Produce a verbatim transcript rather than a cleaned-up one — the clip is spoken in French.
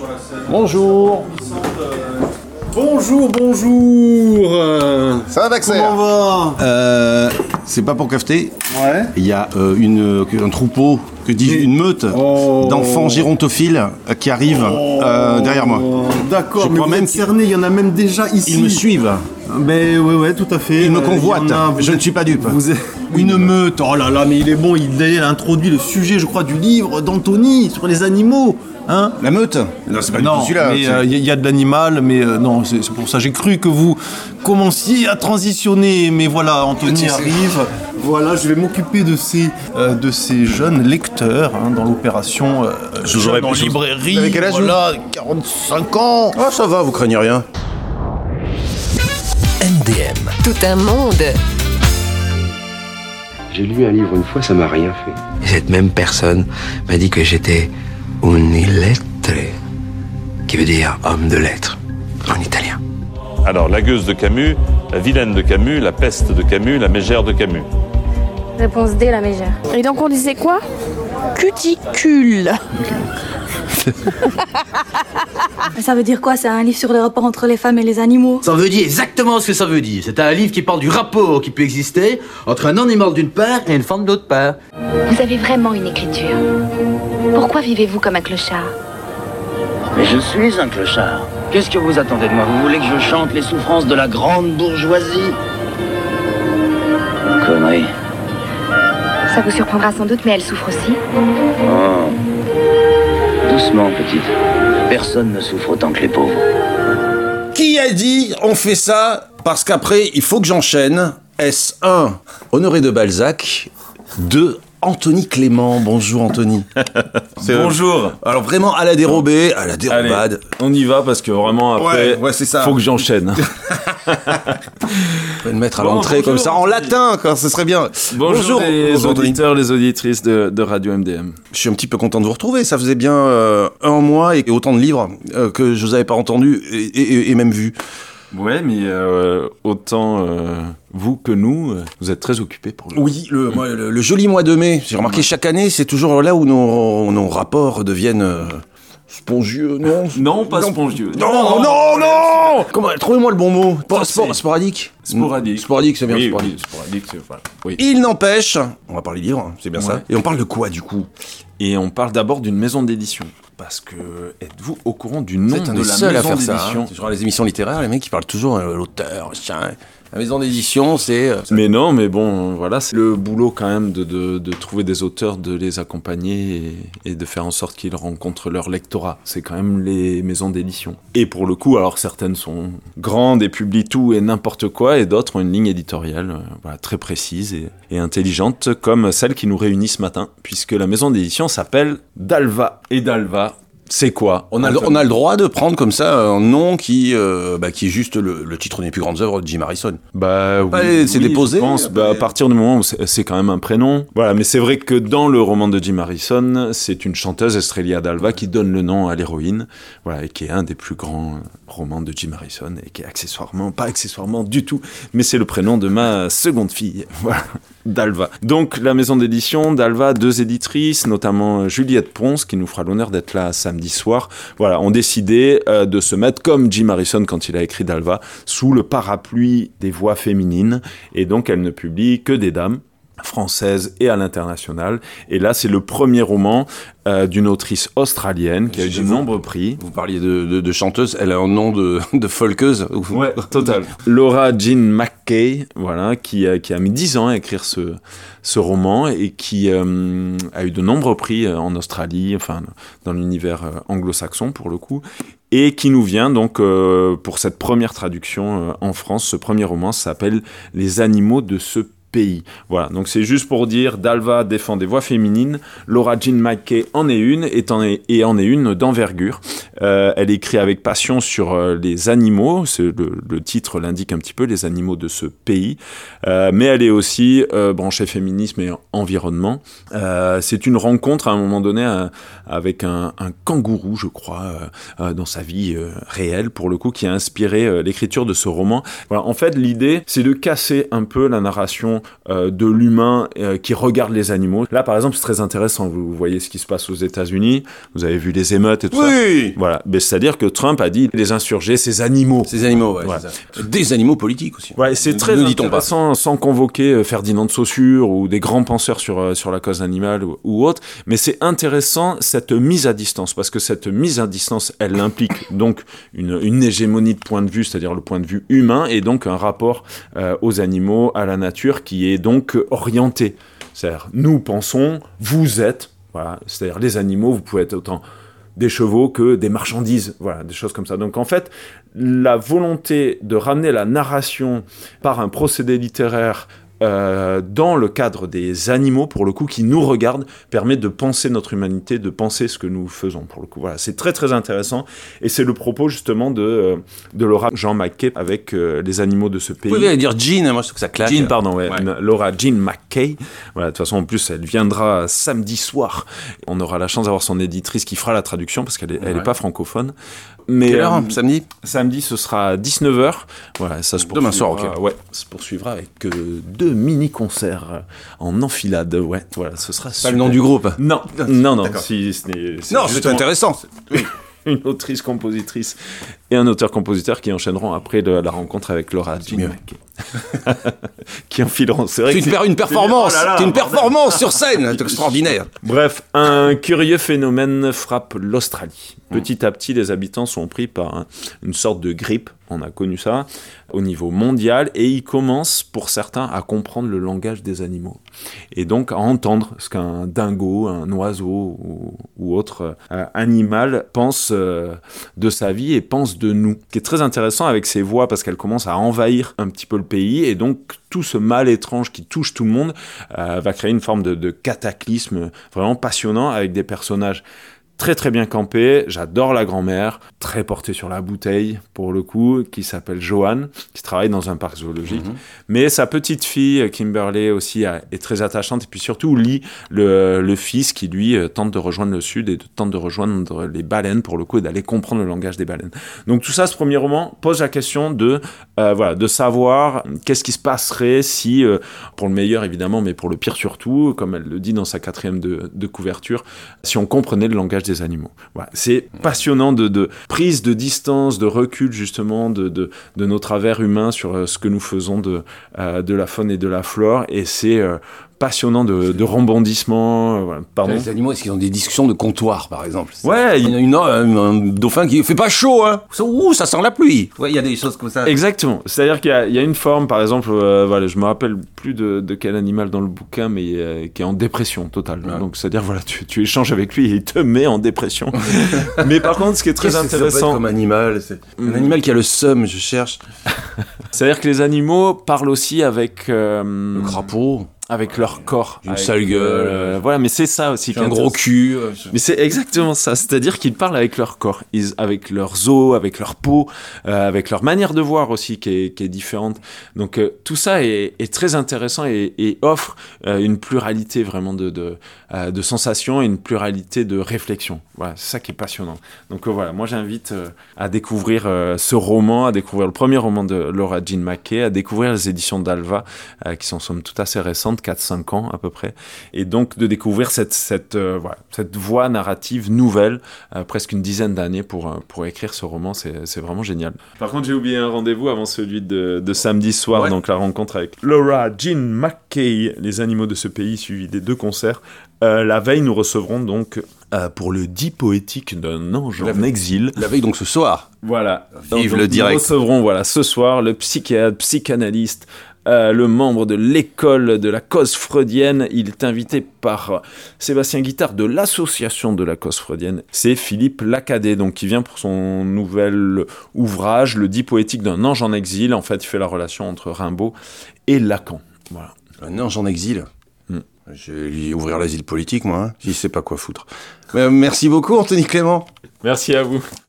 Bonjour. Bonjour, bonjour. Ça va, Baxter? Comment va? Euh, c'est pas pour cafeter. Ouais. Il y a euh, une, un troupeau, que dis-je, une meute oh. d'enfants gérontophiles euh, qui arrivent oh. euh, derrière moi. D'accord, Je mais crois vous même êtes cerné, il y en a même déjà ici. Ils me suivent. Ben ouais, ouais, tout à fait. Ils me euh, convoitent. A, Je êtes, ne suis pas dupe. Vous êtes une meute. Oh là là, mais il est bon. Il, il a introduit le sujet, je crois, du livre d'Anthony sur les animaux. Hein? La meute? Non, c'est pas non, du tout celui-là. mais il euh, y, y a de l'animal, mais euh, non, c'est, c'est pour ça. J'ai cru que vous commenciez à transitionner, mais voilà, Anthony arrive. Voilà, je vais m'occuper de ces, euh, de ces jeunes lecteurs hein, dans l'opération euh, je jeunes vous en librairie. Avec quel âge? Voilà, quarante-cinq ans. Oh, ça va, vous craignez rien. M D M. Tout un monde. J'ai lu un livre une fois, ça m'a rien fait. Et cette même personne m'a dit que j'étais un illettré, qui veut dire homme de lettres, en italien. Alors, la gueuse de Camus, la vilaine de Camus, la peste de Camus, la mégère de Camus. Réponse D, la mégère. Et donc on disait quoi? Cuticule. Ça veut dire quoi? C'est un livre sur les rapports entre les femmes et les animaux? Ça veut dire exactement ce que ça veut dire. C'est un livre qui parle du rapport qui peut exister entre un animal d'une part et une femme d'autre part. Vous avez vraiment une écriture. Pourquoi vivez-vous comme un clochard? Mais je suis un clochard. Qu'est-ce que vous attendez de moi? Vous voulez que je chante les souffrances de la grande bourgeoisie? Connerie. Ça vous surprendra sans doute, mais elle souffre aussi. Oh. Doucement, petite. Personne ne souffre autant que les pauvres. Qui a dit on fait ça parce qu'après il faut que j'enchaîne? Est-ce un Honoré de Balzac, deux Anthony Clément? Bonjour Anthony. Bonjour. Alors vraiment à la dérobée, à la dérobade. Allez, on y va parce que vraiment après, ouais, ouais, c'est ça. Faut que j'enchaîne. On peut le mettre à bon, l'entrée bonjour, comme ça, en latin, quoi, ce serait bien. Bonjour, bonjour les bonjour, auditeurs, Anthony. les auditrices de, de Radio M D M. Je suis un petit peu content de vous retrouver. Ça faisait bien euh, un mois et autant de livres euh, que je vous avais pas entendus et, et, et même vus. Ouais, mais euh, autant euh, vous que nous, euh, vous êtes très occupés pour le Oui, le, moi, le, le joli mois de mai. J'ai remarqué chaque année, c'est toujours là où nos, nos rapports deviennent euh, spongieux, non? Non, pas non, spongieux. Non, non, non, non. Comment, trouvez-moi le bon mot. Spor, spor, sporadique. Sporadique. Sporadique, c'est bien. Oui, sporadique. oui, sporadique, c'est voilà. Oui. Il n'empêche, on va parler livres, c'est bien ouais. ça. Et on parle de quoi du coup? Et on parle d'abord d'une maison d'édition. Parce que, êtes-vous au courant du nom de la maison à faire d'édition? ça, hein. C'est genre les émissions littéraires, les mecs qui parlent toujours euh, l'auteur, tiens. La maison d'édition, c'est... Euh, mais non, mais bon, voilà, c'est le boulot quand même de, de, de trouver des auteurs, de les accompagner et, et de faire en sorte qu'ils rencontrent leur lectorat. C'est quand même les maisons d'édition. Et pour le coup, alors certaines sont grandes et publient tout et n'importe quoi, et d'autres ont une ligne éditoriale euh, voilà, très précise et, et intelligente, comme celle qui nous réunit ce matin, puisque la maison d'édition s'appelle Dalva. Et Dalva... c'est quoi? On a, le, on a le droit de prendre comme ça un nom qui, euh, bah, qui est juste le, le titre des plus grandes œuvres de Jim Harrison. Bah oui, bah, c'est oui, déposé. Je pense, bah, à partir du moment où c'est, c'est quand même un prénom. Voilà, mais c'est vrai que dans le roman de Jim Harrison, c'est une chanteuse, Estrella Dalva, qui donne le nom à l'héroïne, voilà, et qui est un des plus grands romans de Jim Harrison, et qui est accessoirement, pas accessoirement du tout, mais c'est le prénom de ma seconde fille. Voilà. Dalva. Donc la maison d'édition, Dalva, deux éditrices, notamment Juliette Ponce, qui nous fera l'honneur d'être là samedi soir, voilà, ont décidé euh, de se mettre, comme Jim Harrison quand il a écrit Dalva, sous le parapluie des voix féminines, et donc elles ne publient que des dames française et à l'international. Et là, c'est le premier roman euh, d'une autrice australienne qui a eu de nombreux prix. Vous parliez de, de, de chanteuse, elle a un nom de, de folkeuse. Ouais, total. Laura Jean McKay, voilà, qui, a, qui a mis dix ans à écrire ce, ce roman et qui euh, a eu de nombreux prix en Australie, enfin, dans l'univers anglo-saxon pour le coup. Et qui nous vient donc euh, pour cette première traduction euh, en France. Ce premier roman s'appelle « Les animaux de ce pays ». Voilà, donc c'est juste pour dire, Dalva défend des voix féminines, Laura Jean McKay en est une, et en est, et en est une d'envergure. Euh, elle écrit avec passion sur euh, les animaux, c'est le, le titre l'indique un petit peu, les animaux de ce pays, euh, mais elle est aussi euh, branchée féminisme et environnement. Euh, c'est une rencontre à un moment donné euh, avec un, un kangourou, je crois, euh, euh, dans sa vie euh, réelle, pour le coup, qui a inspiré euh, l'écriture de ce roman. Voilà, en fait, l'idée, c'est de casser un peu la narration euh, de l'humain euh, qui regarde les animaux. Là, par exemple, c'est très intéressant, vous voyez ce qui se passe aux États-Unis, vous avez vu les émeutes et tout oui. ça. Voilà. Voilà, mais c'est-à-dire que Trump a dit les insurgés, ces animaux. Ces animaux, ouais, ouais. c'est ça. Des animaux politiques aussi. Ouais, c'est ne, très ne dit-on intéressant, pas. sans convoquer Ferdinand de Saussure ou des grands penseurs sur, sur la cause animale ou, ou autre, mais c'est intéressant cette mise à distance, parce que cette mise à distance, elle implique donc une, une hégémonie de point de vue, c'est-à-dire le point de vue humain, et donc un rapport euh, aux animaux, à la nature, qui est donc orienté. C'est-à-dire, nous pensons, vous êtes, voilà, c'est-à-dire les animaux, vous pouvez être autant des chevaux que des marchandises, voilà, des choses comme ça. Donc en fait, la volonté de ramener la narration par un procédé littéraire euh, dans le cadre des animaux, pour le coup, qui nous regardent, permet de penser notre humanité, de penser ce que nous faisons, pour le coup. Voilà, c'est très très intéressant, et c'est le propos justement de, euh, de Laura Jean Mackay avec euh, les animaux de ce pays. Vous pouvez dire Jean, moi je trouve que ça claque. Jean, pardon, ouais, ouais. Une, Laura Jean Mackay. Voilà, de toute façon, en plus, elle viendra samedi soir. On aura la chance d'avoir son éditrice qui fera la traduction, parce qu'elle n'est ouais. pas francophone. Mais, Quelle heure, euh, samedi Samedi, ce sera à dix-neuf heures. Voilà, ça se Demain soir, ok. Ouais, ça se poursuivra avec euh, deux mini-concerts en enfilade. Ouais, voilà, ce sera pas super. le nom du groupe. Non, non, non. Si, ce n'est, c'est non, c'est intéressant. Oui. Une autrice-compositrice et un auteur-compositeur qui enchaîneront après de la rencontre avec Laura Jean Mackay. Qui enfileront. C'est vrai c'est que une, c'est une performance, oh là là, c'est une performance sur scène, c'est extraordinaire. Bref, un curieux phénomène frappe l'Australie. Petit à petit, les habitants sont pris par un, une sorte de grippe, on a connu ça, au niveau mondial, et ils commencent, pour certains, à comprendre le langage des animaux. Et donc à entendre ce qu'un dingo, un oiseau ou, ou autre euh, animal pense euh, de sa vie et pense de nous. Ce qui est très intéressant avec ces voix, parce qu'elles commencent à envahir un petit peu le pays, et donc tout ce mal étrange qui touche tout le monde euh, va créer une forme de, de cataclysme vraiment passionnant, avec des personnages très très bien campé. J'adore la grand-mère, très portée sur la bouteille pour le coup, qui s'appelle Joanne, qui travaille dans un parc zoologique. Mm-hmm. Mais sa petite fille, Kimberly aussi, est très attachante. Et puis surtout, Lee, le, le fils, qui lui tente de rejoindre le sud et de, tente de rejoindre les baleines pour le coup, et d'aller comprendre le langage des baleines. Donc tout ça, ce premier roman pose la question de, euh, voilà, de savoir qu'est-ce qui se passerait si, euh, pour le meilleur évidemment, mais pour le pire surtout, comme elle le dit dans sa quatrième de, de couverture, si on comprenait le langage des animaux. Voilà. C'est passionnant de, de prise de distance, de recul justement de, de, de nos travers humains sur euh, ce que nous faisons de, euh, de la faune et de la flore, et c'est euh, passionnant de, de rebondissements. Euh, voilà. Pardon. Les animaux, est-ce qu'ils ont des discussions de comptoir, par exemple? Ouais. Il y a une, une, un dauphin qui fait pas chaud, hein. Ouh, ça sent la pluie. Ouais, il y a des choses comme ça. Exactement. C'est-à-dire qu'il y a, il y a une forme, par exemple, euh, voilà, je me rappelle plus de, de quel animal dans le bouquin, mais euh, qui est en dépression totale. Ouais. Donc, c'est-à-dire, voilà, tu, tu échanges avec lui et il te met en dépression. Mais par contre, ce qui est très Qu'est-ce intéressant. Que ça peut être comme animal, c'est mmh. un animal qui a le seum, je cherche. C'est-à-dire que les animaux parlent aussi avec euh, le crapaud. Avec leur corps. Une sale gueule. Euh, voilà, mais c'est ça aussi. Un gros cul. Euh, mais c'est exactement ça. C'est-à-dire qu'ils parlent avec leur corps, ils, avec leurs os, avec leur peau, euh, avec leur manière de voir aussi qui est, qui est différente. Donc euh, tout ça est, est très intéressant et, et offre euh, une pluralité vraiment de, de, euh, de sensations et une pluralité de réflexions. Voilà, c'est ça qui est passionnant. Donc euh, voilà, moi j'invite euh, à découvrir euh, ce roman, à découvrir le premier roman de Laura Jean Mackay, à découvrir les éditions d'Alva, euh, qui sont somme toute assez récentes, quatre cinq ans à peu près, et donc de découvrir cette, cette, euh, voilà, cette voie narrative nouvelle, euh, presque une dizaine d'années pour, euh, pour écrire ce roman, c'est, c'est vraiment génial. Par contre, j'ai oublié un rendez-vous avant celui de, de samedi soir, ouais. Donc la rencontre avec Laura Jean Mackay, les animaux de ce pays, suivi des deux concerts. Euh, la veille, nous recevrons donc euh, pour le dit poétique d'un ange la en veille, exil. La veille, donc ce soir. Voilà. Vive donc, le direct. Nous recevrons voilà, ce soir le psychiatre, psychanalyste, Euh, le membre de l'école de la cause freudienne. Il est invité par euh, Sébastien Guittard de l'association de la cause freudienne. C'est Philippe Lacadet, donc qui vient pour son nouvel ouvrage, Le dit poétique d'un ange en exil. En fait, il fait la relation entre Rimbaud et Lacan. Voilà. Un ange en exil. Hmm. Je vais lui ouvrir l'asile politique, moi. Hein. Je sais pas quoi foutre. Mais, euh, merci beaucoup, Anthony Clément. Merci à vous.